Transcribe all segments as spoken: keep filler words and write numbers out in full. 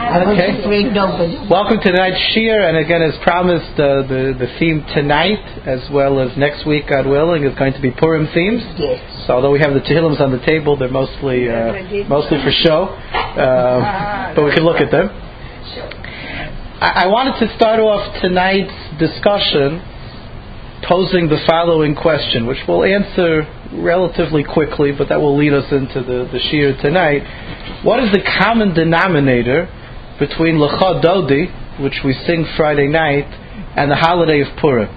Okay. Welcome to tonight's Shir, and again, as promised, uh, the the theme tonight, as well as next week, God willing, is going to be Purim themes. Yes. So, although we have the Tehillims on the table, they're mostly uh, mostly for show, uh, but we can look at them. I, I wanted to start off tonight's discussion posing the following question, which we'll answer relatively quickly, but that will lead us into the, the Shir tonight. What is the common denominator between Lecha Dodi, which we sing Friday night, and the holiday of Purim?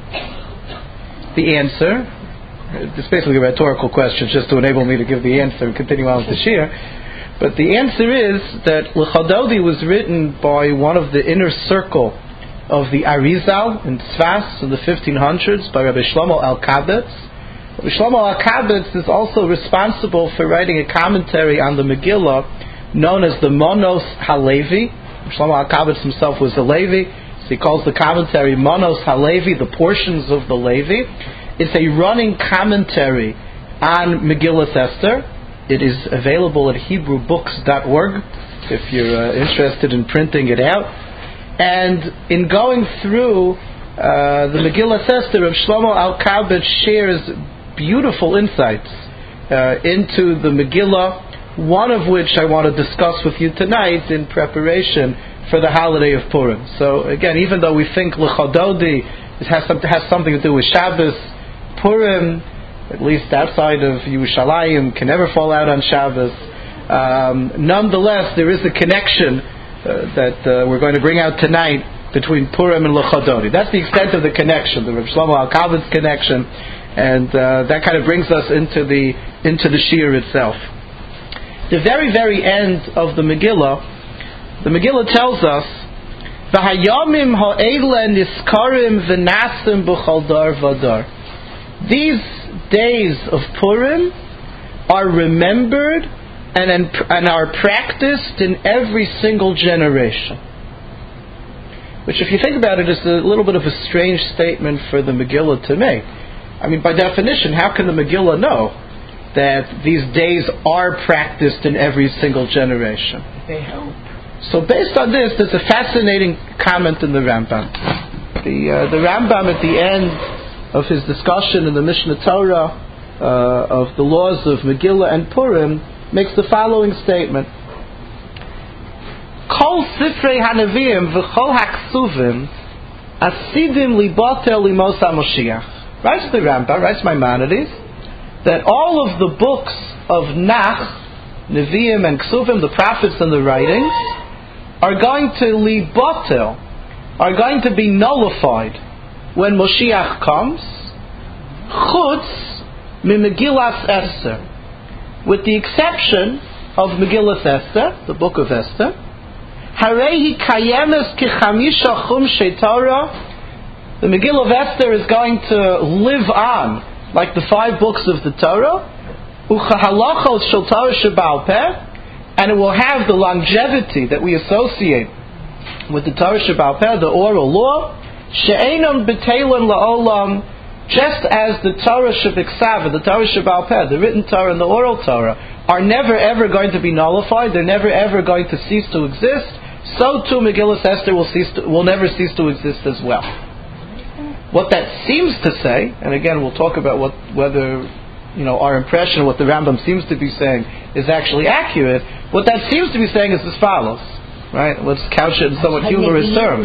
The answer, it's basically a rhetorical question just to enable me to give the answer and continue on with the Shir, but the answer is that Lecha Dodi was written by one of the inner circle of the Arizal in Tzfas in the fifteen hundreds by Rabbi Shlomo Alkabetz. Rabbi Shlomo Alkabetz is also responsible for writing a commentary on the Megillah known as the Monos HaLevi. Shlomo Alkabetz himself was a Levi, so he calls the commentary Monos HaLevi, the portions of the Levi. It's a running commentary on Megillah Esther. It is available at Hebrew books dot org if you're uh, interested in printing it out. And in going through uh, the Megillah Esther of Shlomo Alkabetz shares beautiful insights uh, into the Megillah, one of which I want to discuss with you tonight in preparation for the holiday of Purim. So again, even though we think Lecha Dodi has, some, has something to do with Shabbos, Purim, at least outside of Yerushalayim, can never fall out on Shabbos. Um, nonetheless, there is a connection uh, that uh, we're going to bring out tonight between Purim and Lecha Dodi. That's the extent of the connection, the Rav Shlomo Alkabetz connection, and uh, that kind of brings us into the into the Shir itself. The very, very end of the Megillah, the Megillah tells us, "V'hayomim ha'eila niskarim v'nasim b'chol dar v'dar." These days of Purim are remembered and, and are practiced in every single generation. Which, if you think about it, is a little bit of a strange statement for the Megillah to make. I mean, by definition, how can the Megillah know that these days are practiced in every single generation? They help. So based on this, there's a fascinating comment in the Rambam. The uh, the Rambam at the end of his discussion in the Mishnah Torah uh, of the laws of Megillah and Purim makes the following statement: Kol Sifrei Hanavim v'Chol Haksuvim Asidim Libotel Limos HaMoshiach. Writes the Rambam, writes Maimonides, that all of the books of Nach, Nevi'im and Ksuvim, the prophets and the writings, are going to libotel, are going to be nullified when Moshiach comes, chutz mi Megillas Esther, with the exception of Megillas Esther, the book of Esther. Harehi kayemes kichamisha chumshei Torah. The Megillah of Esther is going to live on like the five books of the Torah, uchahalachot shel Torah sheba'al peh, and it will have the longevity that we associate with the Torah sheba'al peh, the oral law, she'enam b'teilim la'olam, just as the Torah shebiksava, the Torah sheba'al peh, the written Torah and the oral Torah, are never ever going to be nullified, they're never ever going to cease to exist, so too Megillah Esther will cease to, will never cease to exist as well. What that seems to say, and again we'll talk about what whether you know our impression of what the Rambam seems to be saying is actually accurate. What that seems to be saying is as follows, right? Let's couch it in somewhat humorous terms.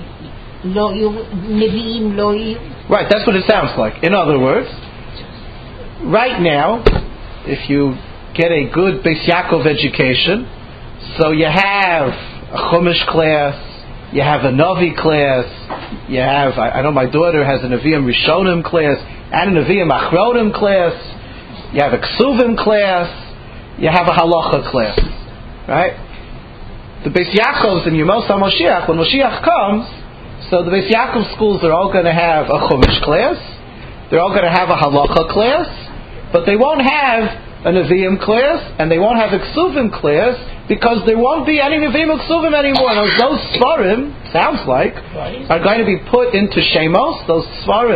Right, that's what it sounds like. In other words, right now, if you get a good Beis Yaakov education, so you have a Chumash class, you have a Navi class, you have, I, I know my daughter has a Nevi'im Rishonim class, and a Nevi'im Achronim class, you have a Ksuvim class, you have a Halacha class, right? The Beis Yaakovs in Yemos HaMoshiach, when Moshiach comes, so the Beis Yaakov schools are all going to have a Chumash class, they're all going to have a Halacha class, but they won't have a Nevi'im class, and they won't have a Ksuvim class, because there won't be any Nevi'im or Ksuvim anymore. And those Svarim, sounds like, are going to be put into Shemos. Those Svarim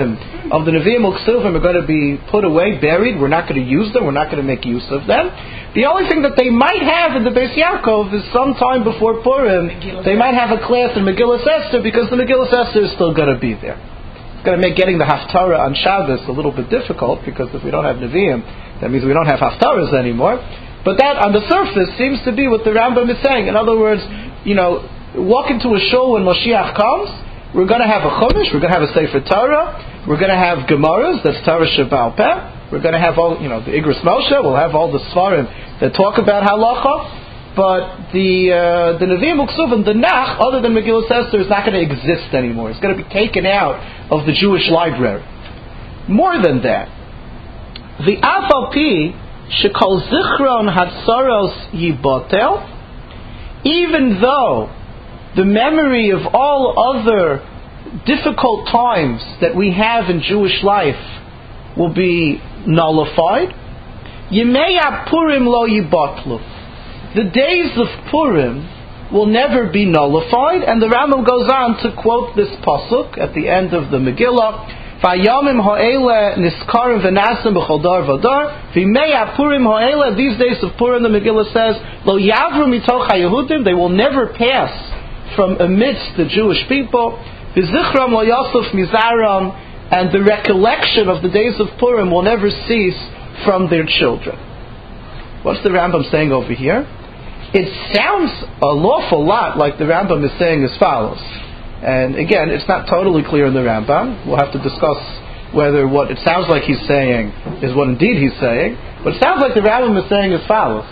of the Nevi'im Uksuvim are going to be put away, buried. We're not going to use them. We're not going to make use of them. The only thing that they might have in the Beis Yaakov is sometime before Purim, they might have a class in Megillas Esther, because the Megillas Esther is still going to be there. It's going to make getting the Haftarah on Shabbos a little bit difficult, because if we don't have Nevi'im, that means we don't have Haftarahs anymore. But that, on the surface, seems to be what the Rambam is saying. In other words, you know, walk into a shul when Mashiach comes, we're going to have a Chumash, we're going to have a Sefer Torah, we're going to have Gemaras, that's Torah Sheba'al Peh, we're going to have all, you know, the Igros Moshe, we'll have all the Svarim that talk about Halacha, but the uh, the Nevi'im Uksuvim, the Nach, other than Megillas Esther, is not going to exist anymore. It's going to be taken out of the Jewish library. More than that, the Afal Pi, Shekol Zichron Hatzaros Yibotel, even though the memory of all other difficult times that we have in Jewish life will be nullified, Yemei Purim lo yibotlu. The days of Purim will never be nullified, and the Rambam goes on to quote this pasuk at the end of the Megillah, Vayamim ha'ele niskarim v'nasim b'chol dar v'dar v'yimei Purim ha'ele. These days of Purim, the Megillah says, Lo yavru mitoch haYehudim, they will never pass from amidst the Jewish people. V'zichram lo yosef mizaram, and the recollection of the days of Purim will never cease from their children. What's the Rambam saying over here? It sounds an awful lot like the Rambam is saying as follows. And again, it's not totally clear in the Rambam. We'll have to discuss whether what it sounds like he's saying is what indeed he's saying. But it sounds like the Rambam is saying as follows.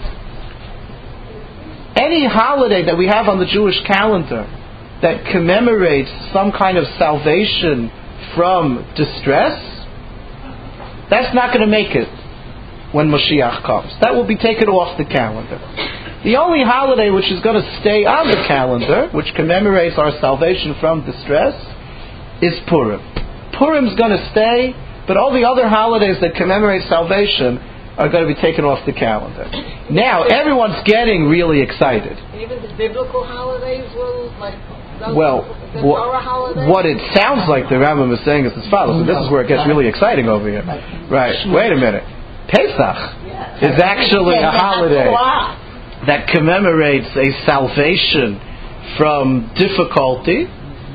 Any holiday that we have on the Jewish calendar that commemorates some kind of salvation from distress, that's not going to make it when Mashiach comes. That will be taken off the calendar. The only holiday which is going to stay on the calendar, which commemorates our salvation from distress, is Purim. Purim's going to stay, but all the other holidays that commemorate salvation are going to be taken off the calendar. Now, everyone's getting really excited. Even the biblical holidays will, like, those, well, the wh- Torah holidays? What it sounds like the Rambam is saying is as follows, and this is where it gets really exciting over here. Right, wait a minute. Pesach is actually a holiday that commemorates a salvation from difficulty.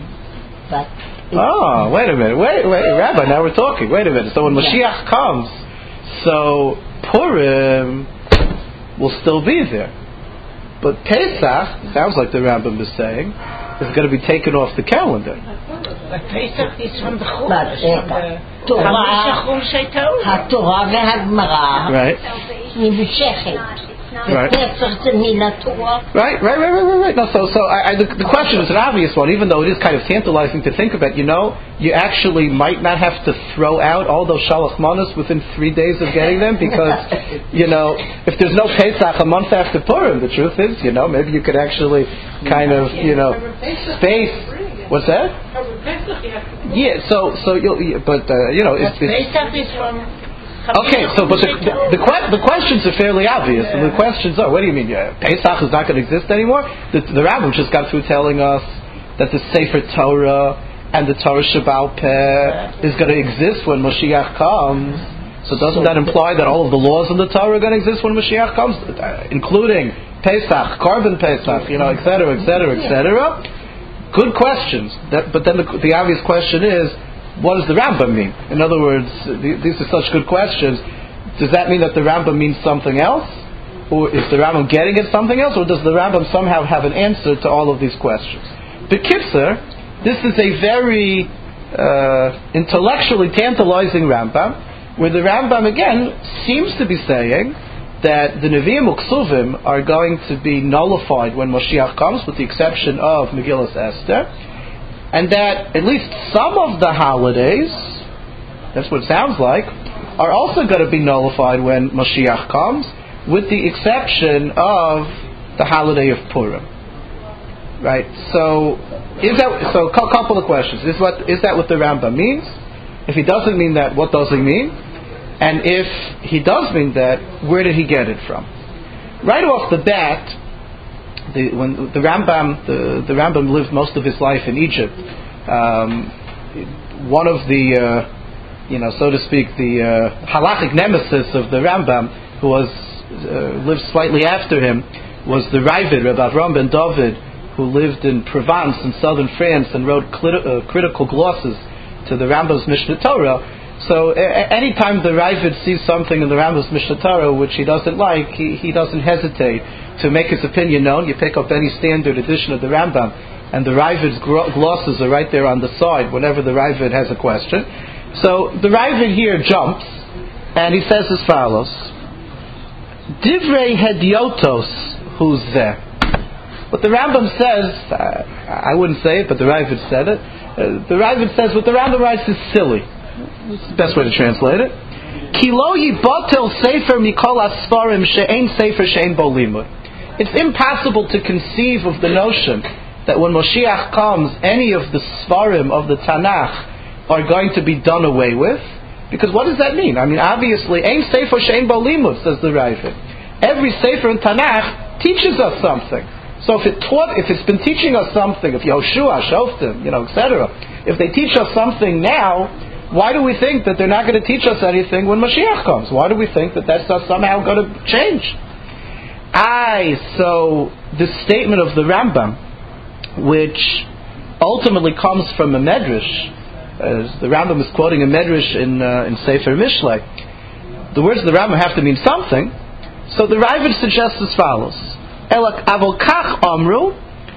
Oh, wait a minute. Wait, wait, Rabbi, now we're talking. Wait a minute. So when Mashiach comes, so Purim will still be there. But Pesach, sounds like the Rambam is saying, is going to be taken off the calendar. But Pesach is from the Chumash, from the Torah והגמרא. Right. נמשכת. Right. Right, right, right, right, right, right. No, so, so I, I, the, the question is an obvious one, even though it is kind of tantalizing to think about. You know, you actually might not have to throw out all those shalach manos within three days of getting them, because, you know, if there's no Pesach a month after Purim, the truth is, you know, maybe you could actually kind of, you know, space. What's that? Yeah, so, so you'll, but, uh, you know, it's, it's Pesach is from. Okay, so but the the, the, que- the questions are fairly obvious, and the questions are: what do you mean? Yeah, Pesach is not going to exist anymore? The, the Rambam just got through telling us that the Sefer Torah and the Torah Sheba'al Peh is going to exist when Mashiach comes. So doesn't that imply that all of the laws in the Torah are going to exist when Mashiach comes, uh, including Pesach, Korban Pesach, you know, et cetera, et cetera, et cetera? Good questions. That, but then the, the obvious question is, what does the Rambam mean? In other words, these are such good questions. Does that mean that the Rambam means something else? Or is the Rambam getting at something else? Or does the Rambam somehow have an answer to all of these questions? B'kitzur, this is a very uh, intellectually tantalizing Rambam, where the Rambam again seems to be saying that the Nevi'im Uksuvim are going to be nullified when Mashiach comes, with the exception of Megillas Esther. And that at least some of the holidays, that's what it sounds like, are also going to be nullified when Mashiach comes, with the exception of the holiday of Purim. Right? So, is that so? A couple of questions. Is what is that what the Rambam means? If he doesn't mean that, what does he mean? And if he does mean that, where did he get it from? Right off the bat, The, when the Rambam, the, the Rambam lived most of his life in Egypt. Um, one of the uh, you know, so to speak, the uh, halachic nemesis of the Rambam, who was uh, lived slightly after him, was the Ravid, Rabbi Avram ben David, who lived in Provence in southern France and wrote clit- uh, critical glosses to the Rambam's Mishnah Torah. So a- anytime the Ravid sees something in the Rambam's Mishnah Torah which he doesn't like, he, he doesn't hesitate to make his opinion known. You pick up any standard edition of the Rambam, and the Ravid's gro- glosses are right there on the side whenever the Ravid has a question. So the Ravid here jumps, and he says as follows: Divrei hediotos huzeh. What the Rambam says, uh, I wouldn't say it, but the Ravid said it. Uh, the Ravid says what the Rambam writes is silly. That's the best way to translate it. Ki lo yibatel sefer mikol asfarim she'ein sefer she'ein bo limud. It's impossible to conceive of the notion that when Moshiach comes, any of the Sfarim of the Tanakh are going to be done away with. Because what does that mean? I mean, obviously, Ein Sefer She'ein Bo Limud, says the Ravid. Every Sefer in Tanakh teaches us something. So if it taught, if it's been teaching us something, if Yehoshua, Shoftim, you know, et cetera, if they teach us something now, why do we think that they're not going to teach us anything when Mashiach comes? Why do we think that that's somehow going to change? Aye, so the statement of the Rambam, which ultimately comes from a medrash, as the Rambam is quoting a medrash in uh, in Sefer Mishlei. The words of the Rambam have to mean something, so the Ravid suggests as follows: Elak avokach amru,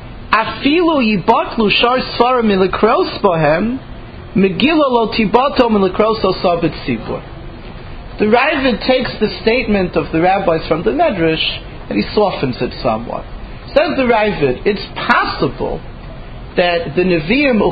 afilu yibatlu shar svarim milikros bohem, megillah lo tibato milikros osabit sibur. The Ravid takes the statement of the rabbis from the medrash and he softens it somewhat. Says the Ravid, it's possible that the Nevi'im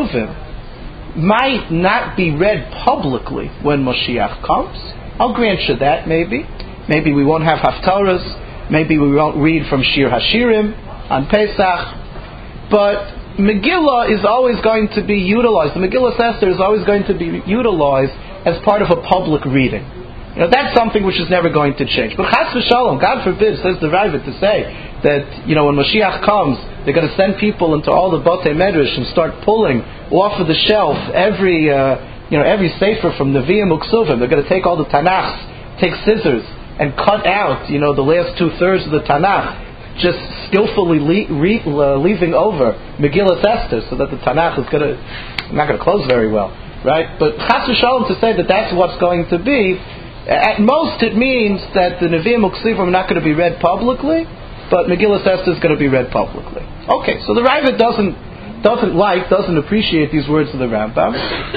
Uksuvim might not be read publicly when Moshiach comes. I'll grant you that, maybe. Maybe we won't have Haftarahs. Maybe we won't read from Shir Hashirim on Pesach. But Megillah is always going to be utilized. The Megillah Esther is always going to be utilized as part of a public reading. You know, that's something which is never going to change. But Chas v'Shalom, God forbid, says the Ravid, to say that, you know, when Mashiach comes, they're going to send people into all the Batei Medrash and start pulling off of the shelf every, uh, you know, every sefer from Nevi'im Uksuvim. They're going to take all the Tanakhs, take scissors, and cut out, you know, the last two thirds of the Tanakh, just skillfully le- re- uh, leaving over Megillah Esther, so that the Tanakh is going to, not going to close very well, right? But Chas v'Shalom, to say that that's what's going to be, at most it means that the Nevi'im Uksuvim are not going to be read publicly, but Megillah Esther is going to be read publicly. Okay, so the Ravid doesn't doesn't like, doesn't appreciate these words of the Rambam.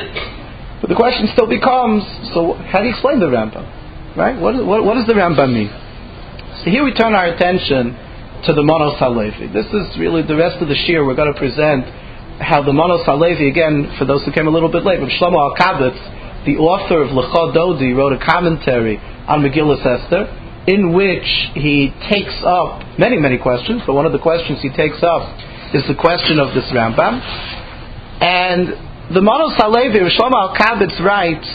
But the question still becomes, so how do you explain the Rambam? Right? What, what, what does the Rambam mean? So here we turn our attention to the Manos HaLevi. This is really the rest of the shir. We're going to present how the Manos HaLevi, again, for those who came a little bit late, Rav Shlomo Alkabetz, the author of L'cha Dodi, wrote a commentary on Megillah Esther, in which he takes up many, many questions, but one of the questions he takes up is the question of this Rambam. And the Manos HaLevi, Rav Shlomo Alkabetz, writes,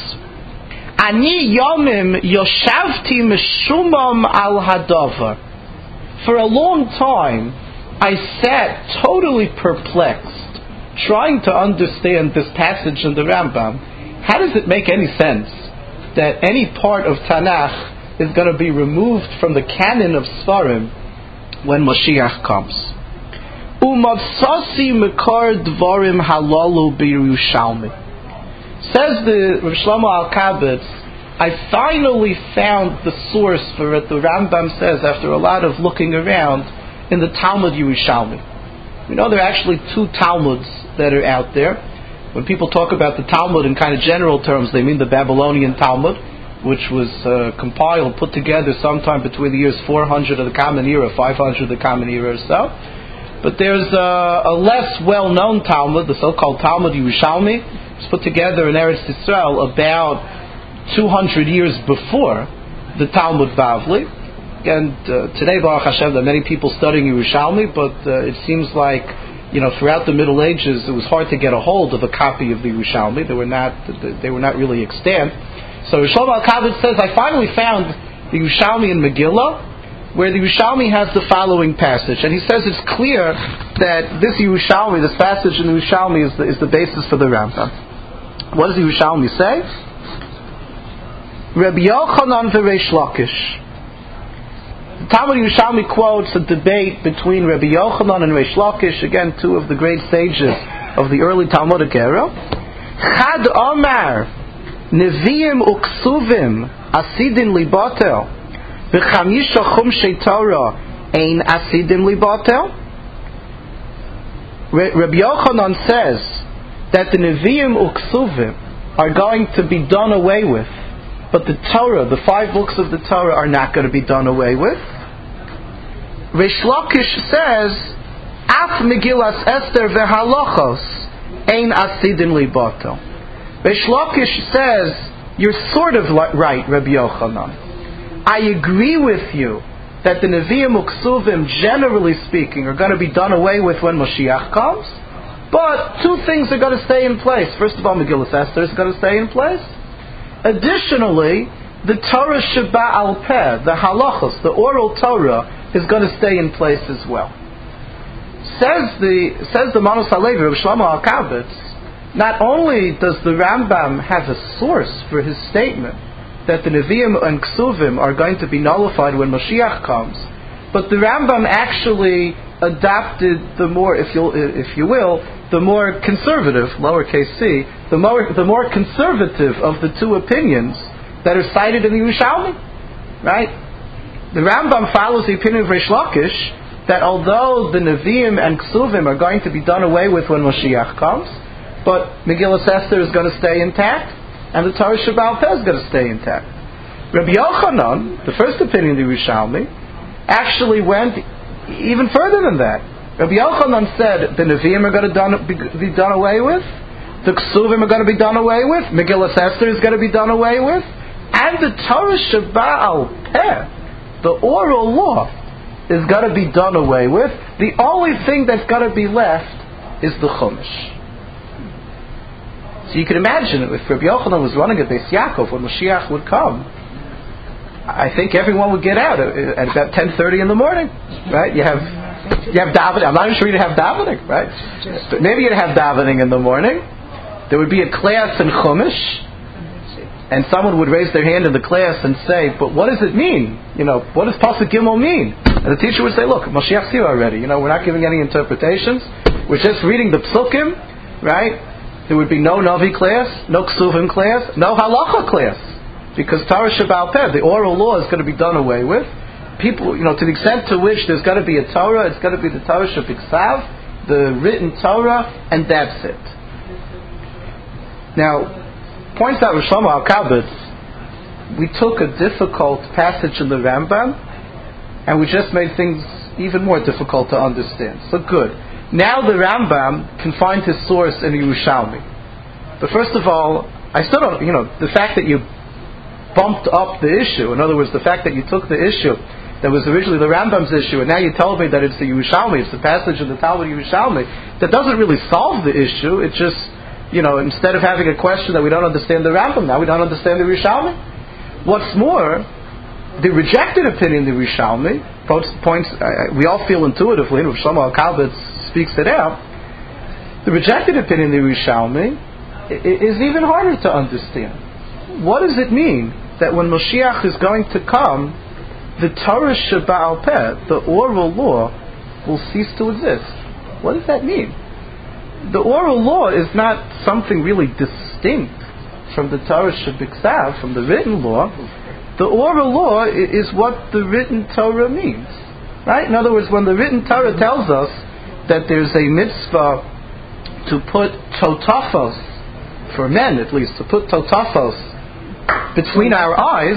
Ani yomim yoshavti meshumam al hadavar. For a long time, I sat totally perplexed, trying to understand this passage in the Rambam. How does it make any sense that any part of Tanakh is going to be removed from the canon of Sfarim when Mashiach comes? Umavsasi mekar dvarim halalu b'Yerushalmi. Says the Rav Shlomo Alkabetz, I finally found the source for what the Rambam says after a lot of looking around in the Talmud Yerushalmi. We know there are actually two Talmuds that are out there. When people talk about the Talmud in kind of general terms, they mean the Babylonian Talmud, which was uh, compiled, put together sometime between the years four hundred of the Common Era, five hundred of the Common Era or so. But there's uh, a less well-known Talmud, the so-called Talmud Yerushalmi. It's put together in Eretz Yisrael about two hundred years before the Talmud Bavli. And uh, today, Baruch Hashem, there are many people studying Yerushalmi, but uh, it seems like, you know, throughout the Middle Ages, it was hard to get a hold of a copy of the Yerushalmi. They were not, they were not really extant. So Shlomo Alkabetz says, I finally found the Yerushalmi in Megillah, where the Yerushalmi has the following passage, and he says it's clear that this Yerushalmi, this passage in the Yerushalmi, is the, is the basis for the Rambam. What does the Yerushalmi say? Rabbi Yochanan v'Reish Lakish. The Talmud Yerushalmi quotes a debate between Rabbi Yochanan and Reish Lakish, again two of the great sages of the early Talmudic era. Chad Omar Neviim uksuvim asidin libatel v'chamisha chumshei Torah ein asidin libatel. Rabbi Yochanan says that the Neviim uksuvim are going to be done away with, but the Torah, the five books of the Torah, are not going to be done away with. Reish Lakish says, Af Megillas Esther v'halachos ein asidin libatel. Reish Lakish says, you're sort of right, Rabbi Yochanan. I agree with you that the Nevi'im Uksuvim, generally speaking, are going to be done away with when Mashiach comes, but two things are going to stay in place. First of all, Megillas Esther is going to stay in place. Additionally, the Torah Sheba Al Peh, the halachos, the oral Torah, is going to stay in place as well. Says the says the Manos Halevi, Rav Shlomo Alkabetz, not only does the Rambam have a source for his statement that the Nevi'im and Ksuvim are going to be nullified when Mashiach comes, but the Rambam actually adopted the more, if you if you will, the more conservative, lowercase c, the more the more conservative of the two opinions that are cited in the Yerushalmi, right? The Rambam follows the opinion of Reish Lakish that although the Nevi'im and Ksuvim are going to be done away with when Mashiach comes, but Megillas Esther is going to stay intact, and the Torah Sheba'al Peh is going to stay intact. Rabbi Yochanan, the first opinion of the Yerushalmi, actually went even further than that. Rabbi Yochanan said the Nevi'im are going to done, be, be done away with, the Ksuvim are going to be done away with, Megillas Esther is going to be done away with, and the Torah Sheba'al Peh, the oral law, is going to be done away with. The only thing that's going to be left is the Chumash. So you can imagine if Rabbi Yochanan was running a Beis Yaakov when Mashiach would come, I think everyone would get out at about ten thirty in the morning, right? You have you have davening. I'm not even sure you'd have davening, right? But maybe you'd have davening in the morning. There would be a class in Chumash, and someone would raise their hand in the class and say, "But what does it mean? You know, what does Pasuk Gimel mean?" And the teacher would say, "Look, Mashiach's here already. You know, we're not giving any interpretations. We're just reading the Psukim, right?" There would be no Navi class, no Ksuvim class, no Halacha class. Because Torah Sheba'al Peh, the oral law, is going to be done away with. People, you know, to the extent to which there's got to be a Torah, it's got to be the Torah Shebiksav, the written Torah, and that's it. Now, points out Rav Shlomo Alkabetz, we took a difficult passage in the Rambam, and we just made things even more difficult to understand. So good. Now the Rambam can find his source in the Yerushalmi. But first of all, I still don't, you know, the fact that you bumped up the issue, in other words, the fact that you took the issue that was originally the Rambam's issue, and now you told me that it's the Yerushalmi, it's the passage in the Talmud Yerushalmi, that doesn't really solve the issue. It just, you know, instead of having a question that we don't understand the Rambam, now we don't understand the Yerushalmi. What's more, the rejected opinion of the Yerushalmi points, points uh, we all feel intuitively, and Rav Shlomo Alkabetz speaks it out, the rejected opinion of the Yerushalmi is even harder to understand. What does it mean that when Mashiach is going to come, the Torah Sheba'al Peh, the oral law, will cease to exist? What does that mean? The oral law is not something really distinct from the Torah Shebiksav, from the written law. The oral law is what the written Torah means, right? In other words, when the written Torah tells us that there's a mitzvah to put totafos, for men at least, to put totafos between our eyes,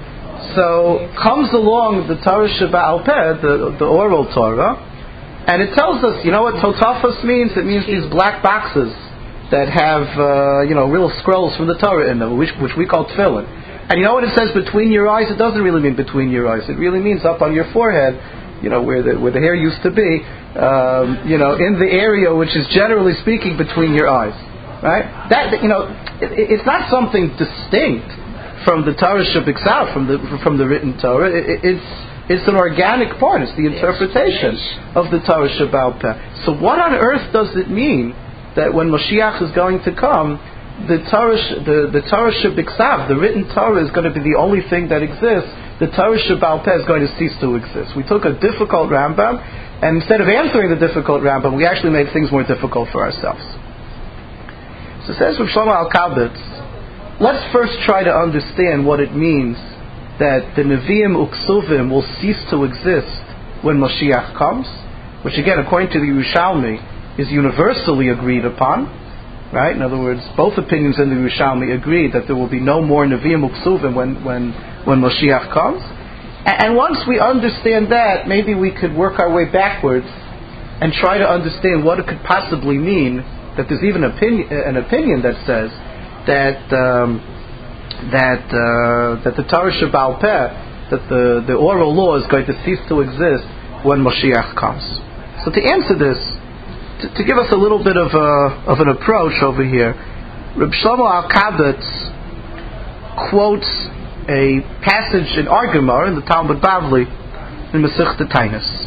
so comes along the Torah Sheba'al Peh, the, the oral Torah, and it tells us, you know what totafos means? It means these black boxes that have, uh, you know, real scrolls from the Torah in them, which, which we call tefillin. And you know what it says between your eyes? It doesn't really mean between your eyes. It really means up on your forehead, you know, where the where the hair used to be, um, you know, in the area which is generally speaking between your eyes, right? That, you know, it, it's not something distinct from the Torah Shebiksav, from the from the written Torah. It, it, it's it's an organic part. It's the interpretation of the Torah Sheba'al Peh. So what on earth does it mean that when Mashiach is going to come, the Torah, the, the Torah Shebiksav, the written Torah, is going to be the only thing that exists. The Torah Shebal Peh is going to cease to exist. We took a difficult Rambam, and instead of answering the difficult Rambam, we actually made things more difficult for ourselves. So it says with Shlomo Alkabetz, let's first try to understand what it means that the Nevi'im Uksuvim will cease to exist when Mashiach comes, which again, according to the Yerushalmi, is universally agreed upon. Right? In other words, both opinions in the Yerushalmi agree that there will be no more Nevi'im Uksuvim when, when, when Mashiach comes. And, and once we understand that, maybe we could work our way backwards and try to understand what it could possibly mean that there's even opinion, an opinion that says that um, that uh, that the Torah Shebal Peh, that the, the oral law is going to cease to exist when Mashiach comes. So to answer this, to, to give us a little bit of a, of an approach over here, Reb Shlomo Alkabetz quotes a passage in our Gemara in the Talmud Bavli in Masechta Taanis,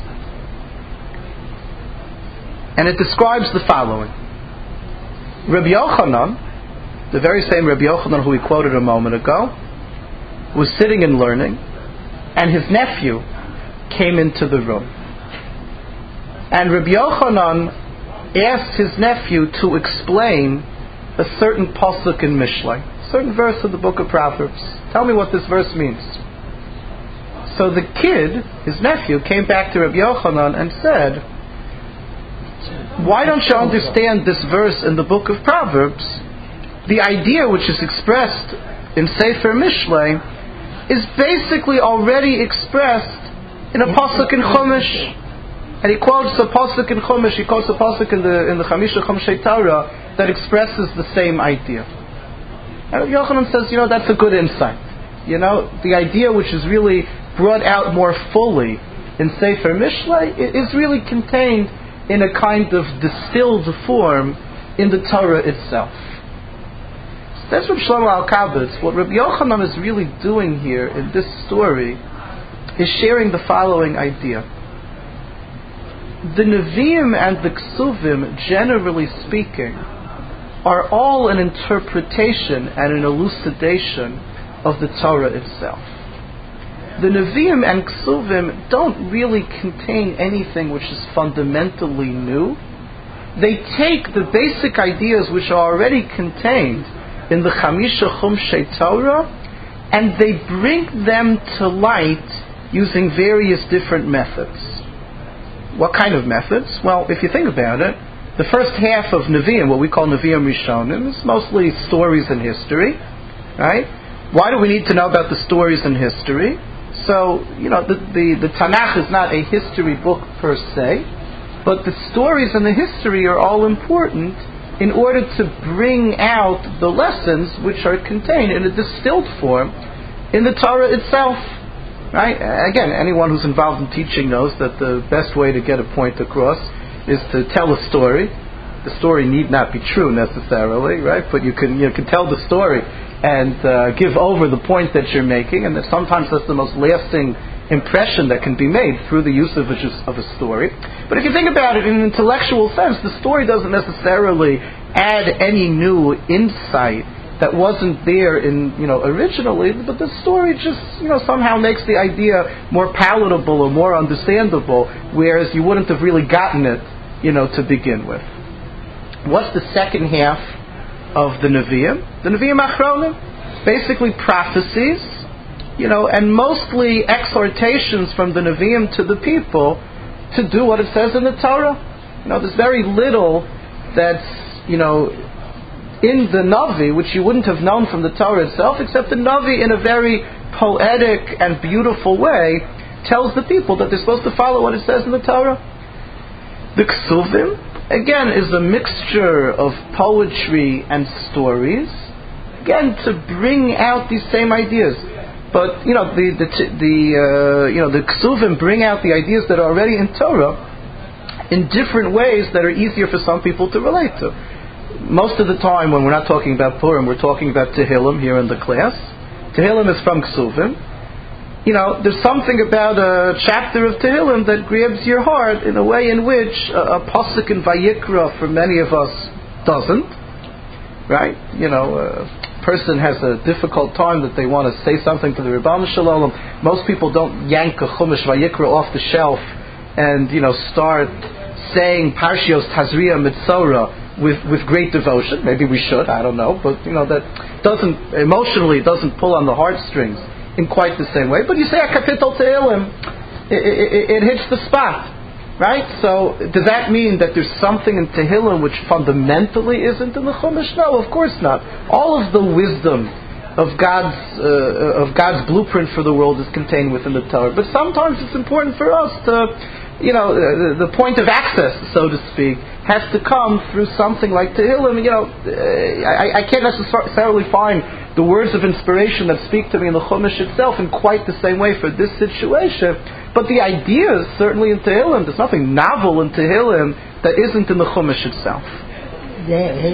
and it describes the following. Rabbi Yochanan, the very same Rabbi Yochanan who we quoted a moment ago, was sitting and learning, and his nephew came into the room. And Rabbi Yochanan asked his nephew to explain a certain pasuk in Mishlei, a certain verse of the book of Proverbs. Tell me what this verse means. So the kid, his nephew, came back to Rabbi Yochanan and said, why don't you understand this verse in the book of Proverbs? The idea which is expressed in Sefer Mishlei is basically already expressed in a pasuk in Chumash. And he quotes a pasuk in Chumash, he quotes a pasuk in the in the Chamisha Chumshei Torah that expresses the same idea. And Yochanan says, you know, that's a good insight. You know, the idea which is really brought out more fully in Sefer Mishlei is really contained in a kind of distilled form in the Torah itself. So that's Reb Shlomo Alkabetz. What Rabbi Yochanan is really doing here in this story is sharing the following idea. The Nevi'im and the Ksuvim, generally speaking, are all an interpretation and an elucidation of the Torah itself. The Nevi'im and Ksuvim don't really contain anything which is fundamentally new. They take the basic ideas which are already contained in the Chamisha Chumshei Torah, and they bring them to light using various different methods. What kind of methods? Well, if you think about it, the first half of Nevi'im, what we call Nevi'im Rishonim, is mostly stories and history, right? Why do we need to know about the stories and history? So, you know, the, the, the Tanakh is not a history book per se, but the stories and the history are all important in order to bring out the lessons which are contained in a distilled form in the Torah itself. Right? Again, anyone who's involved in teaching knows that the best way to get a point across is to tell a story. The story need not be true necessarily, right? But you can you can tell the story and uh, give over the point that you're making, and that sometimes that's the most lasting impression that can be made through the use of a, of a story. But if you think about it in an intellectual sense, the story doesn't necessarily add any new insight that wasn't there in, you know, originally, but the story just, you know, somehow makes the idea more palatable or more understandable, whereas you wouldn't have really gotten it, you know, to begin with. What's the second half of the Nevi'im? The Nevi'im Achronim, basically prophecies, you know, and mostly exhortations from the Nevi'im to the people to do what it says in the Torah. You know, there's very little that's, you know, in the Navi, which you wouldn't have known from the Torah itself, except the Navi, in a very poetic and beautiful way, tells the people that they're supposed to follow what it says in the Torah. The Ksuvim, again, is a mixture of poetry and stories, again, to bring out these same ideas. But, you know, the, the, the uh, you know, the Ksuvim bring out the ideas that are already in Torah in different ways that are easier for some people to relate to. Most of the time when we're not talking about Purim, we're talking about Tehillim here in the class. Tehillim is from Ksuvim. You know, there's something about a chapter of Tehillim that grabs your heart in a way in which a, a pasuk in Vayikra for many of us doesn't. right? You know, a person has a difficult time that they want to say something to the Ribbon Shalom. Most people don't yank a Chumash Vayikra off the shelf and, you know, start saying Parshios Tazria Mitzora with, with great devotion. Maybe we should, I don't know, but, you know, that doesn't, emotionally, doesn't pull on the heartstrings in quite the same way. But you say a Kapitel Tehillim, it, it, it hits the spot. Right? So, does that mean that there's something in Tehillim which fundamentally isn't in the Chumash? No, of course not. All of the wisdom of God's uh, of God's blueprint for the world is contained within the Torah. But sometimes it's important for us to, you know, uh, the point of access, so to speak, has to come through something like Tehillim. You know, uh, I, I can't necessarily find the words of inspiration that speak to me in the Chumash itself in quite the same way for this situation. But the idea is certainly in Tehillim. There's nothing novel in Tehillim that isn't in the Chumash itself. Yeah. Like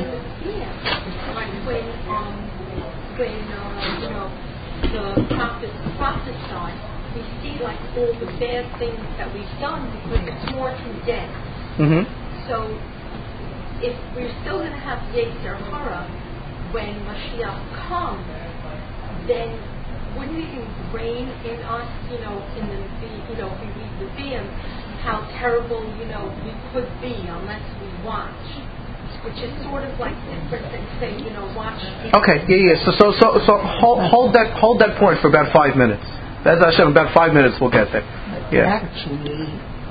when, um, when uh, you know, the prophets prophesy, we see like all the bad things that we've done because it's more condensed. Mm-hmm. So if we're still going to have Yetzer Hara when Mashiach comes, then wouldn't it ingrain in us, you know, in the, you know, if we read the Vim, how terrible, you know, we could be unless we watch, which is sort of like different than saying, you know, watch. Okay, yeah, yeah. So, so, so, so hold, hold that, hold that point for about five minutes. As I said, about five minutes we'll get there. Yeah. Actually,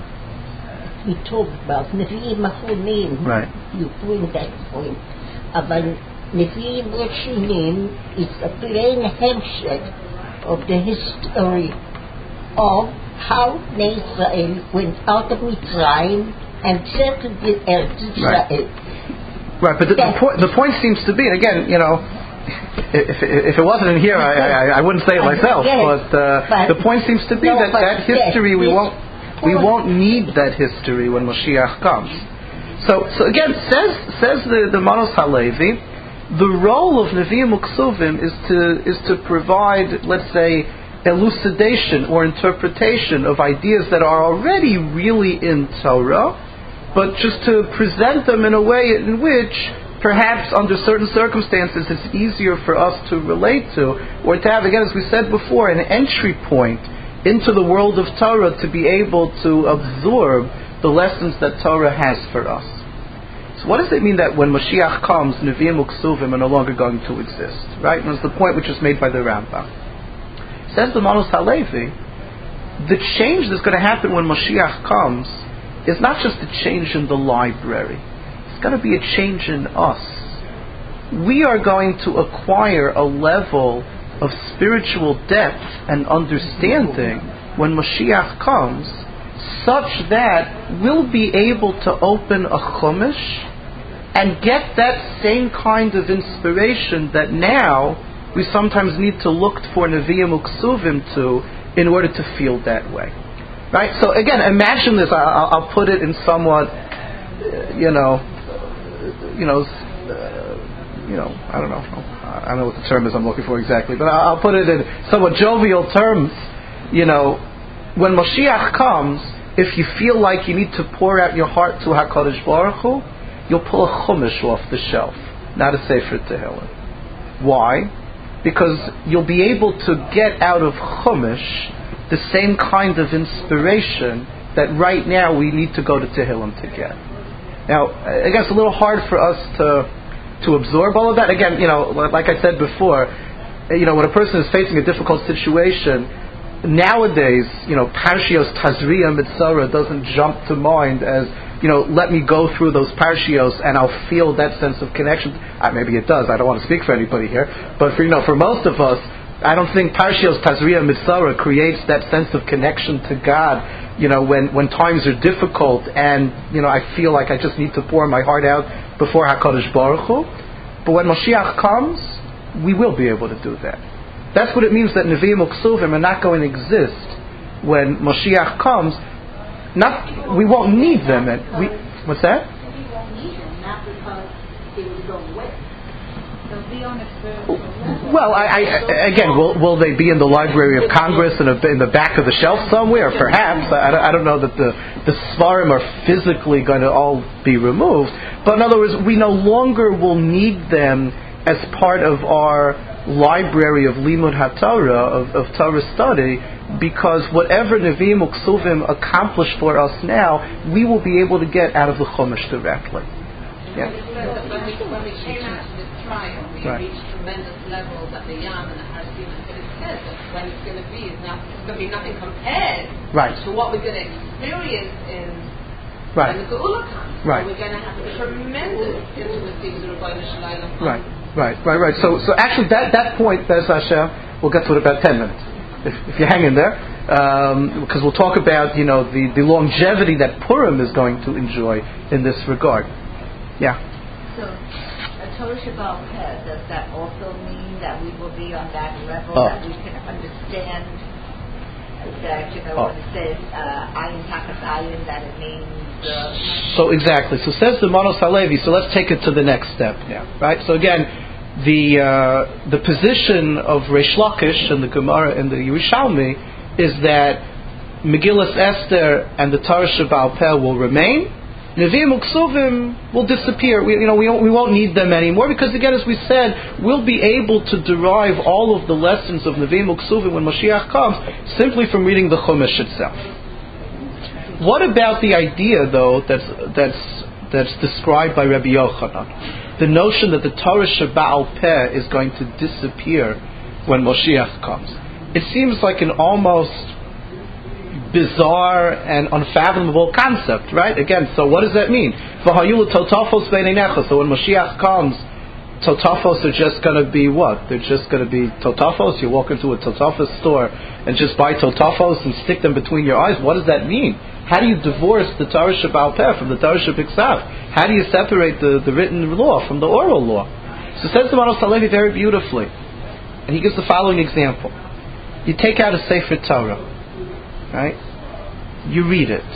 we talk about Nevi'im Achronim. Right. You bring that point. But Nevi'im Rishonim is a plain hemshech of the history of how Israel went out of Mitzrayim and settled in Eretz Israel. Right, right, but the, the, point, the point seems to be, and again, you know, if, if it wasn't in here, I, I, I wouldn't say it myself, yes, but, uh, but the point seems to be no, that that history, yes, we won't we won't need that history when Mashiach comes. So, so again, says says the, the Manos HaLevi, the role of Nevi'im Uksuvim is to is to provide, let's say, elucidation or interpretation of ideas that are already really in Torah, but just to present them in a way in which, perhaps under certain circumstances, it's easier for us to relate to, or to have, again, as we said before, an entry point into the world of Torah to be able to absorb the lessons that Torah has for us. So what does it mean that when Mashiach comes, Nevi'im Uksuvim are no longer going to exist? Right? And it's the point which is made by the Rambam. Says the Manos HaLevi, the change that's going to happen when Mashiach comes is not just a change in the library. It's going to be a change in us. We are going to acquire a level of spiritual depth and understanding when Mashiach comes, such that we'll be able to open a Chumash and get that same kind of inspiration that now we sometimes need to look for Nevi'im Uksuvim to in order to feel that way. Right? So again, imagine this. I'll, I'll put it in somewhat, uh, you know, you know, uh, you know, I don't know. I don't know what the term is I'm looking for exactly, but I'll put it in somewhat jovial terms. You know, when Mashiach comes, if you feel like you need to pour out your heart to HaKadosh Baruch Hu, you'll pull a Chumash off the shelf, not a Sefer Tehillim. Why? Because you'll be able to get out of Chumash the same kind of inspiration that right now we need to go to Tehillim to get. Now, I guess it's a little hard for us to to absorb all of that. Again, you know, like I said before, you know, when a person is facing a difficult situation, nowadays, you know, Parshios Tazria Mitzora doesn't jump to mind as, you know, let me go through those Parshios and I'll feel that sense of connection. Uh, maybe it does. I don't want to speak for anybody here, but for, you know, for most of us, I don't think Parshios Tazria Mitzora creates that sense of connection to God, you know, when, when times are difficult and, you know, I feel like I just need to pour my heart out before HaKadosh Baruch Hu. But when Mashiach comes, we will be able to do that. That's what it means that Nevi'im Uksuvim are not going to exist when Mashiach comes. Not, we won't need them. And we, what's that? We won't need them, not because they will go away. They'll be on a spiritual. Well, I, I, again, will will they be in the Library of Congress in, a, in the back of the shelf somewhere? Perhaps. I, I don't know that the the Svarim are physically going to all be removed. But in other words, we no longer will need them as part of our library of Limud HaTorah, of, of Torah study, because whatever Nevi'im Uksuvim accomplish for us now, we will be able to get out of the Chumash directly. Yeah. When we, when we came out of this trial, we right. reached tremendous levels at the Yam and the Harasim, but it says that when it's going to be, it's, not, it's going to be nothing compared right. to what we're going to experience in right. when the Geula comes. Right. So we're going to have a tremendous intimacy with the Rebbeinu Shalom. Right, right, right, right. So, so actually, that that point, Bez Hashem, we'll get to it in about ten minutes, if, if you hang in there, um, because we'll talk about you know the, the longevity that Purim is going to enjoy in this regard. Yeah. So, a Torah Shabbat Peh, does that also mean that we will be on that level oh. that we can understand that, you know, oh. when it says uh, ayin takas ayin, that it means... Uh, so exactly. So says the Manos Halevi, so let's take it to the next step now, right? So again, the uh, the position of Reish Lakish and the Gemara and the Yerushalmi is that Megillas Esther and the Torah Shabbat Peh will remain. Nevi'im Uksuvim will disappear. We, you know, we, we won't need them anymore because, again, as we said, we'll be able to derive all of the lessons of Nevi'im Uksuvim when Mashiach comes simply from reading the Chumash itself. What about the idea, though, that's that's that's described by Rabbi Yochanan? The notion that the Torah Shabbat Peh is going to disappear when Mashiach comes. It seems like an almost bizarre and unfathomable concept, right? Again, so what does that mean? So when Mashiach comes, totafos are just going to be what? They're just going to be totafos. You walk into a totafos store and just buy totafos and stick them between your eyes. What does that mean? How do you divorce the Torah Shabbat Peh from the Torah Shabbat? How do you separate the, the written law from the oral law? So says the Manos Halevi very beautifully, and he gives the following example. You take out a Sefer Torah, right? You read it.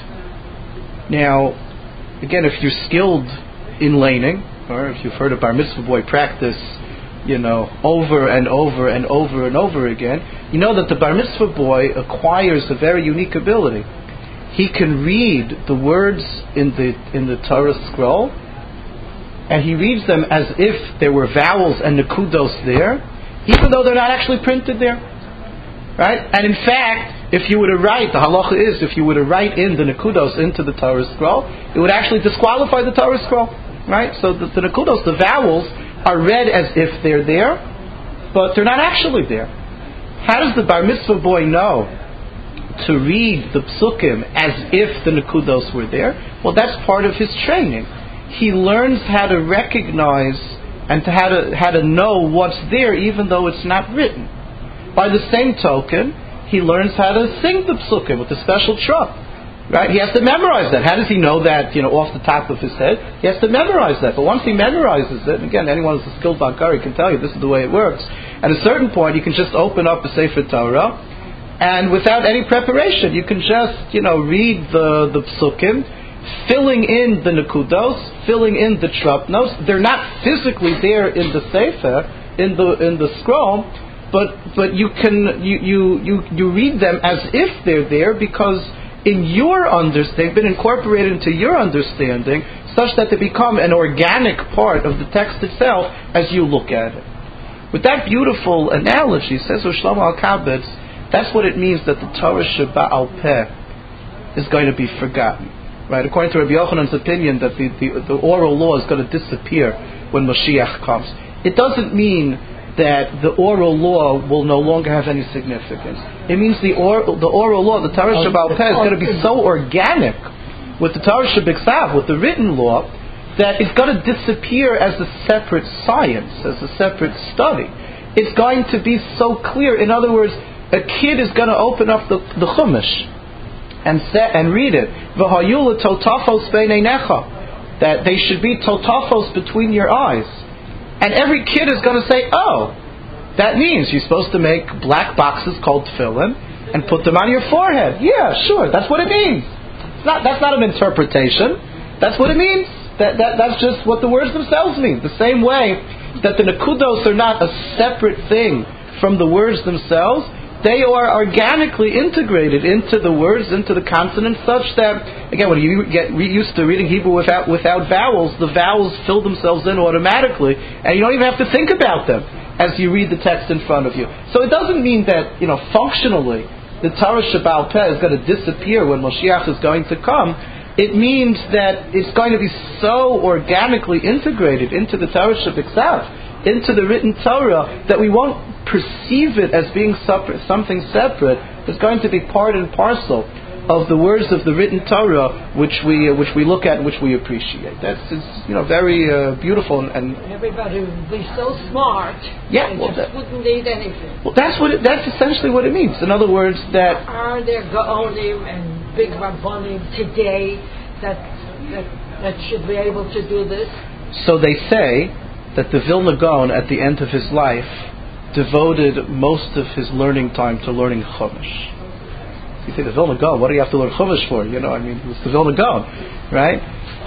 Now, again, if you're skilled in laning, or if you've heard a bar mitzvah boy practice, you know, over and over and over and over again, you know that the bar mitzvah boy acquires a very unique ability. He can read the words in the in the Torah scroll, and he reads them as if there were vowels and nekudos there, even though they're not actually printed there. Right? And in fact, if you were to write, the halacha is, if you were to write in the nekudos into the Torah scroll, it would actually disqualify the Torah scroll. Right? So the, the nekudos, the vowels, are read as if they're there, but they're not actually there. How does the bar mitzvah boy know to read the psukim as if the nekudos were there? Well, that's part of his training. He learns how to recognize and to how to how to know what's there, even though it's not written. By the same token, he learns how to sing the psukim with a special truck. Right? He has to memorize that. How does he know that, you know, off the top of his head? He has to memorize that. But once he memorizes it, and again, anyone who's a skilled bankari can tell you this is the way it works. At a certain point, you can just open up a Sefer Torah, and without any preparation, you can just, you know, read the, the psukim, filling in the nekudos, filling in the trupnos. They're not physically there in the Sefer, in the in the scroll, but but you can you, you, you, you read them as if they're there, because in your understanding, they've been incorporated into your understanding such that they become an organic part of the text itself as you look at it. With that beautiful analogy, says Shlomo Alkabetz, that's what it means that the Torah Shabbat Peh is going to be forgotten. Right? According to Rabbi Yochanan's opinion, that the, the, the oral law is going to disappear when Mashiach comes. It doesn't mean that the oral law will no longer have any significance. It means the, or, the oral law, the Torah Shabbat Peh, is going to be so organic with the Torah Shabbat, with the written law, that it's going to disappear as a separate science, as a separate study. It's going to be so clear. In other words, a kid is going to open up the, the Chumash and set and read it. V'hayula totafos beineinecha, that they should be totafos between your eyes. And every kid is going to say, oh, that means you're supposed to make black boxes called tefillin and put them on your forehead. Yeah, sure, that's what it means. It's not, that's not an interpretation. That's what it means. That, that, that's just what the words themselves mean. The same way that the nekudos are not a separate thing from the words themselves, they are organically integrated into the words, into the consonants, such that, again, when you get used to reading Hebrew without without vowels, the vowels fill themselves in automatically, and you don't even have to think about them as you read the text in front of you. So it doesn't mean that, you know, functionally, the Torah Shebaal Peh is going to disappear when Moshiach is going to come. It means that it's going to be so organically integrated into the Torah Shebiksav, into the written Torah, that we won't perceive it as being separate, something separate. It's going to be part and parcel of the words of the written Torah, which we uh, which we look at and which we appreciate. That's it's, you know very uh, beautiful and, and everybody would be so smart. Yeah, they well, just that, wouldn't need anything. Well, that's what it, that's essentially what it means. In other words, that are there Gaonim and big Rabbonim today that, that that should be able to do this? So they say that the Vilna Gaon at the end of his life devoted most of his learning time to learning Chumash. You say the Vilna Gaon, what do you have to learn Chumash for? You know, I mean, it's the Vilna Gaon, right?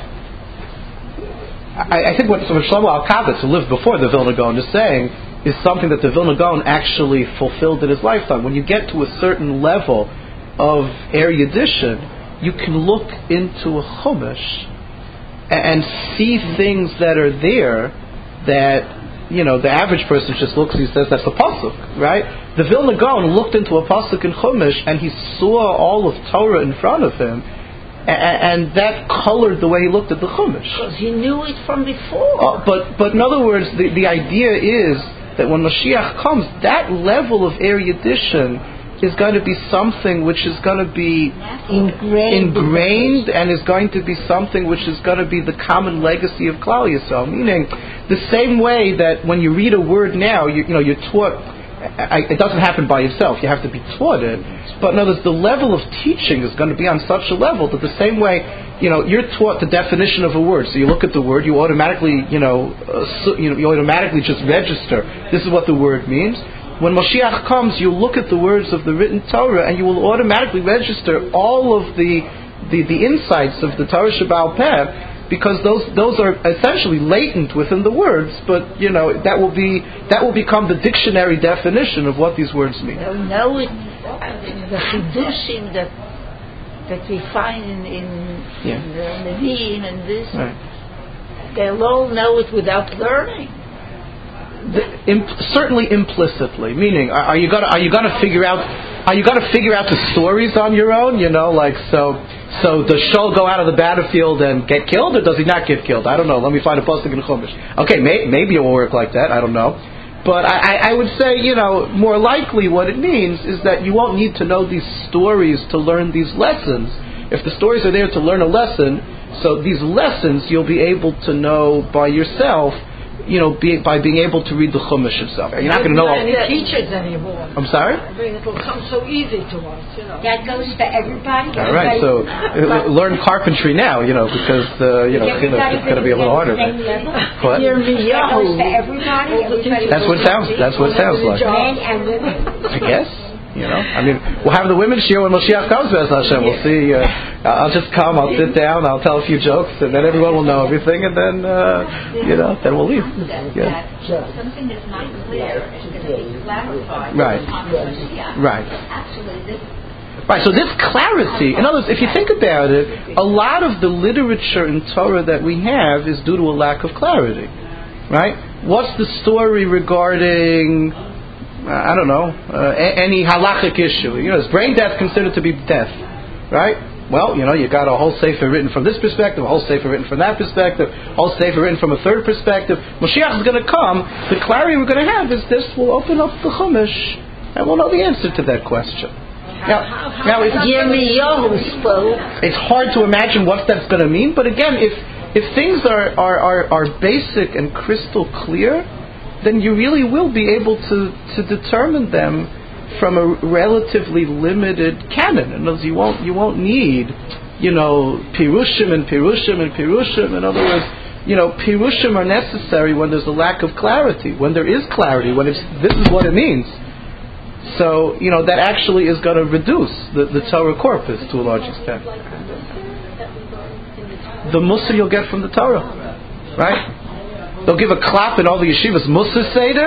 I, I think what, so what Shlomo Alkavitz, who lived before the Vilna Gaon, is saying is something that the Vilna Gaon actually fulfilled in his lifetime. When you get to a certain level of erudition, you can look into a Chumash and see things that are there that, you know, the average person just looks and he says, that's the pasuk, right? The Vilna Gaon looked into a pasuk in Chumash and he saw all of Torah in front of him, and, and that colored the way he looked at the Chumash. Because he knew it from before. Uh, but, but in other words, the, the idea is that when Mashiach comes, that level of erudition is going to be something which is going to be ingrained, ingrained and is going to be something which is going to be the common legacy of Klal Yisrael. Meaning, the same way that when you read a word now, you, you know, you're taught. I, it doesn't happen by itself. You have to be taught it. But in other words, the level of teaching is going to be on such a level that the same way, you know, you're taught the definition of a word. So you look at the word, you automatically, you know, uh, so, you know, you automatically just register. This is what the word means. When Mashiach comes, you look at the words of the written Torah and you will automatically register all of the the, the insights of the Torah Shebaal Peh, because those those are essentially latent within the words, but you know that will be that will become the dictionary definition of what these words mean. They'll know it, the chidushim that that we find in in, yeah. in the Nevi'im and this, right. They'll all know it without learning. The, imp, certainly implicitly, meaning are, are you gonna are you gonna figure out are you gonna figure out the stories on your own? You know, like so so does Shaul go out of the battlefield and get killed, or does he not get killed? I don't know. Let me find a pasuk in Chumash. Okay, may, maybe it will work like that. I don't know, but I, I would say, you know, more likely what it means is that you won't need to know these stories to learn these lessons. If the stories are there to learn a lesson, so these lessons you'll be able to know by yourself. You know, be, by being able to read the Chumash itself. You're not going to know. Any teachers anymore. I'm sorry? I mean, it will come so easy to us, you know. That goes for everybody. All right, so uh, learn carpentry now, you know, because uh, you know it's going to be a little harder. What? That goes for everybody. everybody That's what it sounds. That's what it sounds like. Men and women. I guess. You know, I mean, we'll have the women's shir when Moshiach comes, B'ez Hashem. We'll see. Uh, I'll just come, I'll sit down, I'll tell a few jokes, and then everyone will know everything, and then, uh, you know, then we'll leave. Yeah. Something that's not clear is going to be clarified. Right. Right. Actually, this. Right, so this clarity, in other words, if you think about it, a lot of the literature in Torah that we have is due to a lack of clarity. Right? What's the story regarding... I don't know, uh, any halachic issue. You know, is brain death considered to be death? Right? Well, you know, you got a whole sefer written from this perspective, a whole sefer written from that perspective, a whole sefer written from a third perspective. Mashiach is going to come. The clarity we're going to have is this will open up the Chumash, and we'll know the answer to that question. Now, now it's, it's hard to imagine what that's going to mean, but again, if if things are, are, are, are basic and crystal clear, then you really will be able to, to determine them from a relatively limited canon. In other words, you won't you won't need, you know, pirushim and pirushim and pirushim. In other words, you know, pirushim are necessary when there's a lack of clarity. When there is clarity, when it's this is what it means. So, you know, that actually is going to reduce the, the Torah corpus to a large extent. The Mussar you'll get from the Torah, right? They'll give a clap in all the yeshivas Mussar Seder.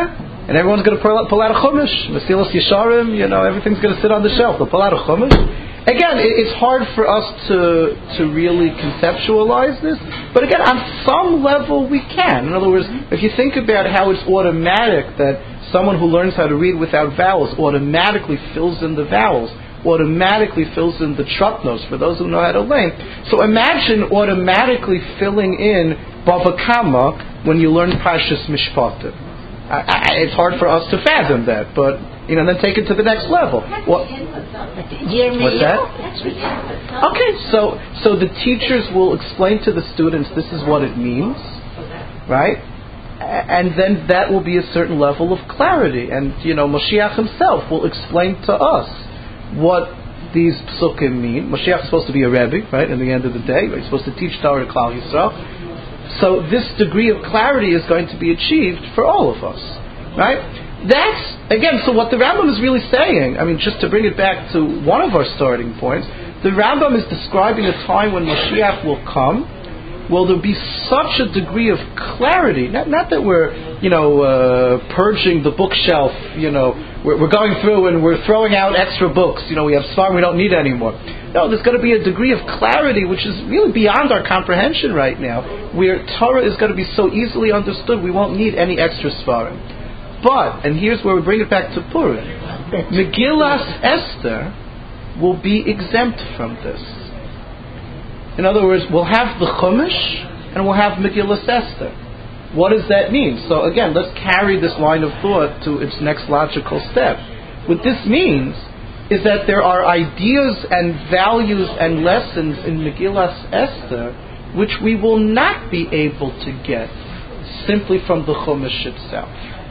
and everyone's going to pull out, pull out a chumash, Mesilas Yesharim, you know, everything's going to sit on the shelf. They'll pull out a chumash. Again, it, it's hard for us to to really conceptualize this, but again, on some level we can. In other words, if you think about how it's automatic that someone who learns how to read without vowels automatically fills in the vowels, automatically fills in the trutnos for those who know how to learn. So imagine automatically filling in Bava Kama when you learn Parshas Mishpatim. I, I, it's hard for us to fathom that, but you know, then take it to the next level. What, what's that? Okay, so so the teachers will explain to the students this is what it means, right? And then that will be a certain level of clarity. And you know, Moshiach himself will explain to us what these psukim mean. Moshiach is supposed to be a Rebbe, right? In the end of the day, he's supposed to teach Torah to Klal Yisrael. So this degree of clarity is going to be achieved for all of us, right? That's, again, so what the Rambam is really saying, I mean, just to bring it back to one of our starting points, the Rambam is describing a time when Mashiach will come. Will there be such a degree of clarity? Not, not that we're, you know, uh, purging the bookshelf, you know, we're, we're going through and we're throwing out extra books, you know, we have Sfarim we don't need anymore. No, there's going to be a degree of clarity which is really beyond our comprehension right now, where Torah is going to be so easily understood we won't need any extra Sfarim. But, and here's where we bring it back to Purim, Megillas Esther will be exempt from this. In other words, we'll have the Chumash and we'll have Megillas Esther. What does that mean? So again, let's carry this line of thought to its next logical step. What this means is that there are ideas and values and lessons in Megillas Esther which we will not be able to get simply from the Chumash itself.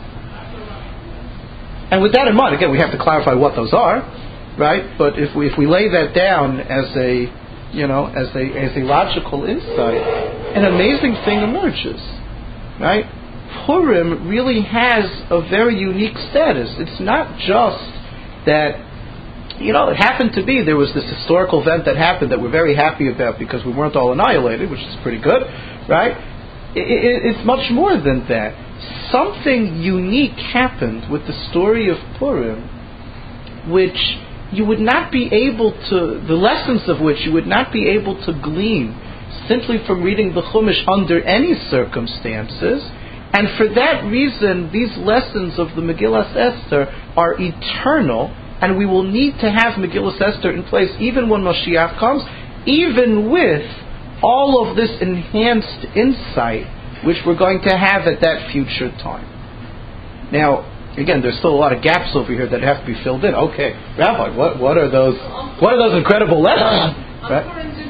And with that in mind, again, we have to clarify what those are, right? But if we if we lay that down as a, you know, as a as a logical insight, an amazing thing emerges, right? Purim really has a very unique status. It's not just that, you know, it happened to be there was this historical event that happened that we're very happy about because we weren't all annihilated, which is pretty good, right? It, it, it's much more than that. Something unique happened with the story of Purim, which you would not be able to, the lessons of which you would not be able to glean simply from reading the Chumash under any circumstances. And for that reason, these lessons of the Megillas Esther are eternal, and we will need to have Megillas Esther in place even when Mashiach comes, even with all of this enhanced insight which we're going to have at that future time. Now, again, there's still a lot of gaps over here that have to be filled in. Okay, Rabbi, what what are those? What are those incredible lessons? Right?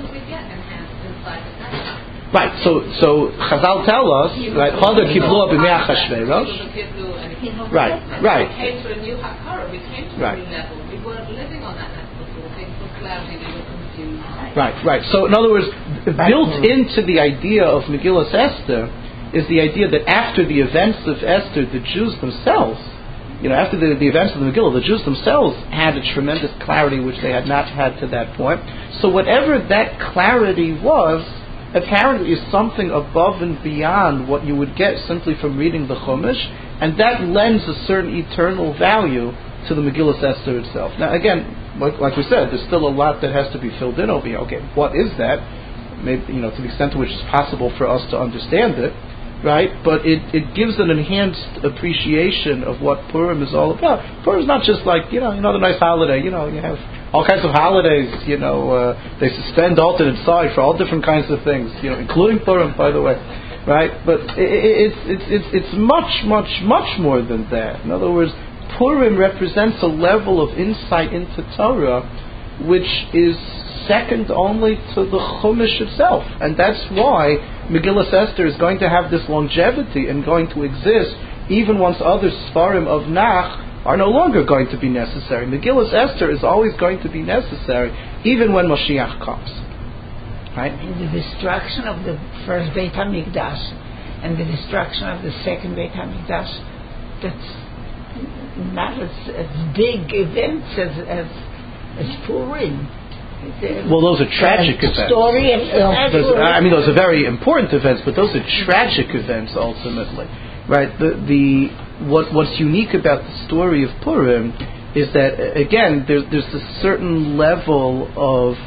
Right. So so Chazal tell us, right? Chada kiblu b'mei Achashverosh. Right. Right. We came to a new hakara. We came to right. a new level. We weren't living on that level before. Things were cloudy. We were confused. Right. Right. So in other words, built into the idea of Megillas Esther is the idea that after the events of Esther, the Jews themselves, you know, after the, the events of the Megillah, the Jews themselves had a tremendous clarity which they had not had to that point. So whatever that clarity was, apparently is something above and beyond what you would get simply from reading the Chumash, and that lends a certain eternal value to the Megillas Esther itself. Now again, like, like we said, there's still a lot that has to be filled in over here. Okay, what is that? Maybe, you know, to the extent to which it's possible for us to understand it. Right, but it, it gives an enhanced appreciation of what Purim is all about. Purim is not just like, you know, another nice holiday. You know, you have all kinds of holidays. You know, uh, they suspend alternate side for all different kinds of things. You know, including Purim, by the way. Right, but it, it, it's it's it's it's much much much more than that. In other words, Purim represents a level of insight into Torah, which is second only to the Chumash itself, and that's why Megillas Esther is going to have this longevity and going to exist even once other Sfarim of Nach are no longer going to be necessary. Megillas Esther is always going to be necessary even when Mashiach comes. Right? And the destruction of the first Beit HaMikdash and the destruction of the second Beit HaMikdash, that's not as, as big events as as, as Purim. Well, those are tragic uh, events. Story and, uh, those, I mean, those are very important events, but those are tragic events ultimately, right? The the what what's unique about the story of Purim is that, again, there's, there's a certain level of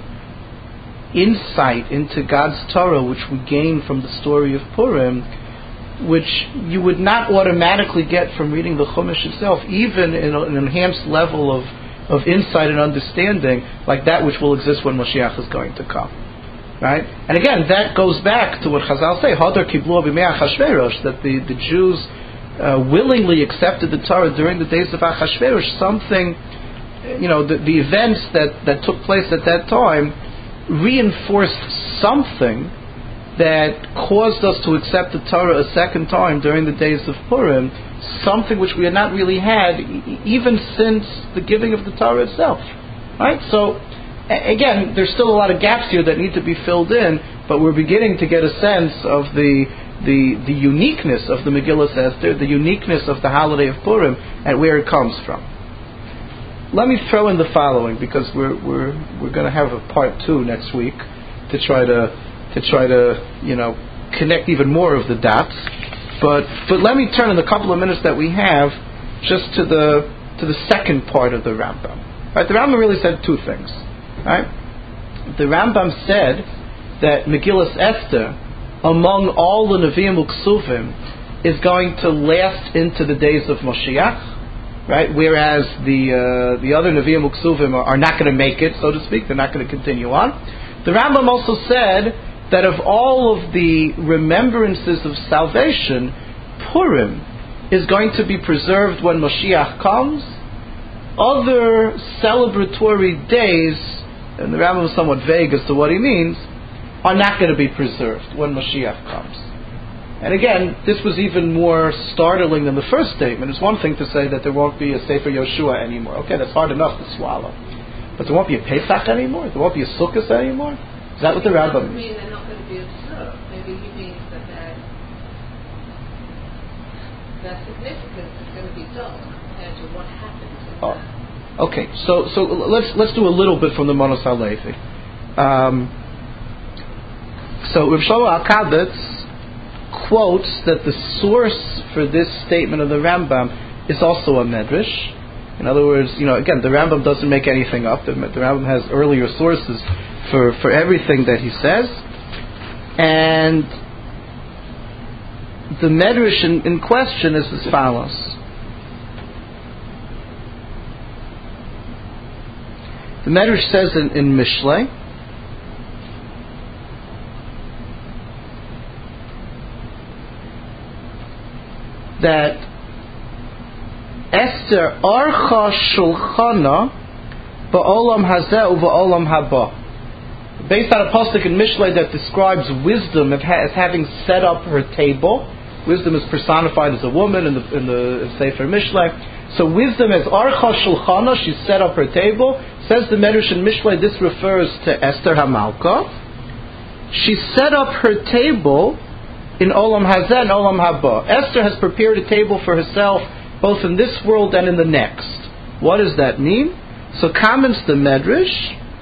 insight into God's Torah which we gain from the story of Purim, which you would not automatically get from reading the Chumash itself, even in an enhanced level of, of insight and understanding like that which will exist when Mashiach is going to come. Right? And again, that goes back to what Chazal say, Hadar Kiblu B'mei Achashverosh, that the, the Jews uh, willingly accepted the Torah during the days of Achashverosh, something, you know, the, the events that, that took place at that time reinforced something that caused us to accept the Torah a second time during the days of Purim, something which we had not really had e- even since the giving of the Torah itself. Right? So, a- again, there's still a lot of gaps here that need to be filled in, but we're beginning to get a sense of the the, the uniqueness of the Megillah Esther, the uniqueness of the holiday of Purim, and where it comes from. Let me throw in the following, because we're we're we're going to have a part two next week to try to to try to you know connect even more of the dots. But but let me turn in the couple of minutes that we have just to the to the second part of the Rambam. Right, the Rambam really said two things. Right, the Rambam said that Megillas Esther, among all the Nevi'im Uksuvim, is going to last into the days of Moshiach. Right, whereas the uh, the other Nevi'im Uksuvim are, are not going to make it, so to speak. They're not going to continue on. The Rambam also said that of all of the remembrances of salvation, Purim is going to be preserved when Moshiach comes. Other celebratory days, and the Rambam is somewhat vague as to what he means, are not going to be preserved when Moshiach comes. And again, this was even more startling than the first statement. It's one thing to say that there won't be a Sefer Yoshua anymore. Okay, that's hard enough to swallow. But there won't be a Pesach anymore? There won't be a Sukkot anymore? Is that what the Rambam means? They're not going to be observed. Maybe he means that their, their significance is going to be dull compared to what happens in oh. that. Okay, so so let's let's do a little bit from the Manos HaLevi. Um, so Rav Shlomo Alkabetz quotes that the source for this statement of the Rambam is also a medrash. In other words, you know, again, the Rambam doesn't make anything up. The, the Rambam has earlier sources for, for everything that he says. And the medrash in, in question is as follows. The medrash says in, in Mishlei, that Esther archa shulchana ba'olam hazeh u'ba'olam haba. Based on a pasuk in Mishlei that describes wisdom as having set up her table. Wisdom is personified as a woman in the in the Sefer Mishlei. So wisdom as archa shulchana, she set up her table. Says the Medrash in Mishlei, this refers to Esther Hamalka. She set up her table in Olam Hazeh and Olam Haba. Esther has prepared a table for herself both in this world and in the next. What does that mean? So comments the Medrash,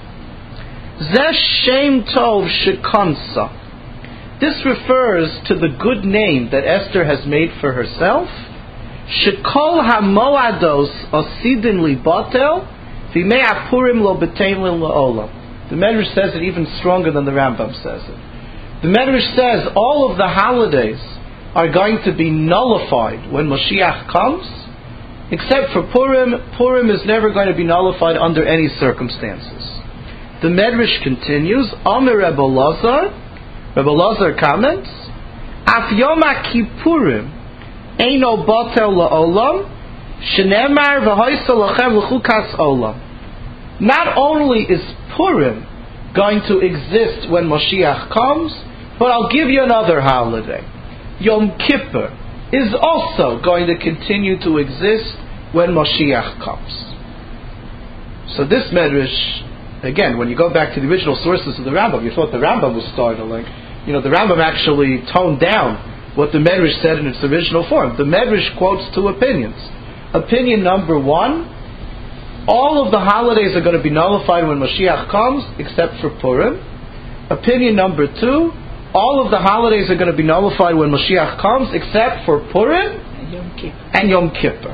Zeh Shem Tov Shekansa. This refers to the good name that Esther has made for herself. Shekol HaMoados Osidin Li Batel V'mei Apurim Lo B'Teilin La'olam. The Medrash says it even stronger than the Rambam says it. The Medrash says all of the holidays are going to be nullified when Mashiach comes, except for Purim. Purim is never going to be nullified under any circumstances. The Medrash continues, Amir Rebbe Lazar, Rebbe Lazar comments, Af Yom HaKippurim Eino Batel La'olam, Shenemar V'hoysa Lachem L'chukas Olam. Not only is Purim going to exist when Mashiach comes, but I'll give you another holiday. Yom Kippur is also going to continue to exist when Mashiach comes. So this Medrash, again, when you go back to the original sources of the Rambam, you thought the Rambam was startling. You know, the Rambam actually toned down what the Medrash said in its original form. The Medrash quotes two opinions. Opinion number one, all of the holidays are going to be nullified when Mashiach comes, except for Purim. Opinion number two, all of the holidays are going to be nullified when Mashiach comes, except for Purim Yom Kippur. And Yom Kippur.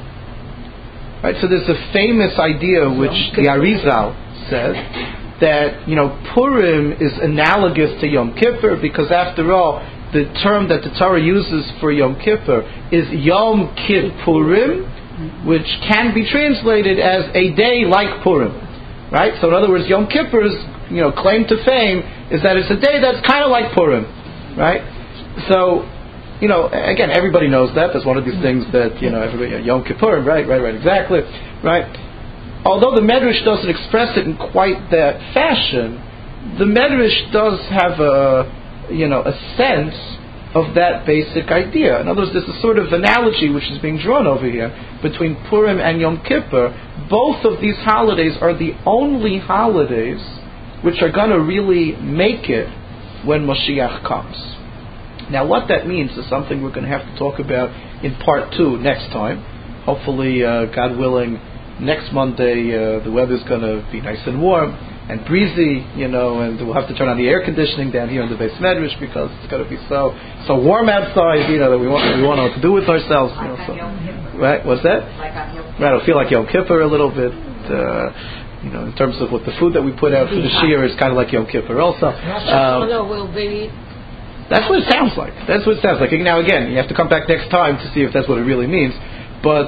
Right, so there's a famous idea which the Arizal says that, you know, Purim is analogous to Yom Kippur because after all, the term that the Torah uses for Yom Kippur is Yom Kippurim, which can be translated as a day like Purim. Right? So in other words, Yom Kippur's, you know, claim to fame is that it's a day that's kind of like Purim. Right? So, you know, again, everybody knows that. That's one of these things that, you know, everybody, you know, Yom Kippur, right, right, right, exactly, right. Although the Medrash doesn't express it in quite that fashion, the Medrash does have a, you know, a sense of that basic idea. In other words, there's a sort of analogy which is being drawn over here between Purim and Yom Kippur. Both of these holidays are the only holidays which are going to really make it when Mashiach comes. Now, what that means is something we're going to have to talk about in part two next time. Hopefully, uh, God willing, next Monday uh, the weather's going to be nice and warm and breezy, you know, and we'll have to turn on the air conditioning down here in the Beis Medrash because it's going to be so so warm outside, you know, that we want we want to know what to do with ourselves. You know, so, right? What's that? Right, it'll feel like Yom Kippur a little bit. Uh, you know, in terms of what the food that we put out for the shiur is kind of like Yom Kippur also. Um, will be. That's what it sounds like. That's what it sounds like. Now, again, you have to come back next time to see if that's what it really means. But,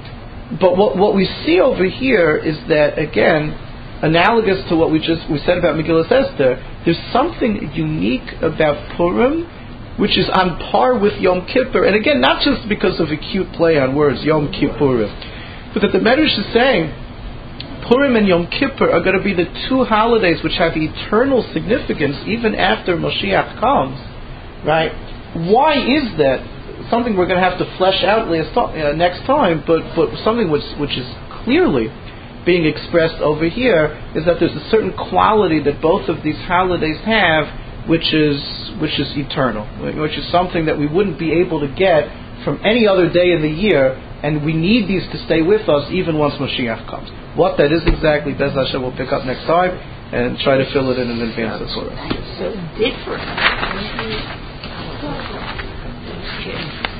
but what what we see over here is that, again, analogous to what we just we said about Megillas Esther, there's something unique about Purim, which is on par with Yom Kippur. And again, not just because of a cute play on words, Yom Kippurim, but that the Medrash is saying Purim and Yom Kippur are going to be the two holidays which have eternal significance even after Mashiach comes. Right? Why is that? Something we're going to have to flesh out last to- uh, next time, but but something which which is clearly being expressed over here is that there's a certain quality that both of these holidays have, which is which is eternal, which is something that we wouldn't be able to get from any other day in the year, and we need these to stay with us even once Mashiach comes. What that is exactly, Bez Hashem will pick up next time and try to fill it in in advance for us. So different. Okay.